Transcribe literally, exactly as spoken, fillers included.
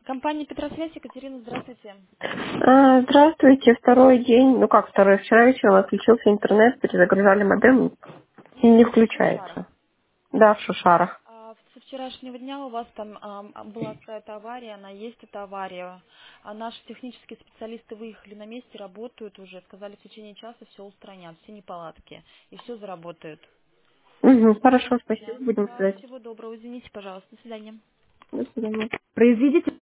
Компания Петросвязь, Екатерина, здравствуйте. А, Здравствуйте, второй день, ну как второй, вчера вечером отключился интернет, перезагружали модем и не Это в Шушарах. включается. Да, в Шушарах. А со вчерашнего дня у вас там ам, а, была какая-то авария, она есть, эта авария. А наши технические специалисты выехали на месте, работают уже, сказали, в течение часа все устранят, все неполадки, и все заработают. Угу, хорошо, спасибо, Да, будем да, связь. всего доброго, извините, пожалуйста, до свидания. До свидания. Произведите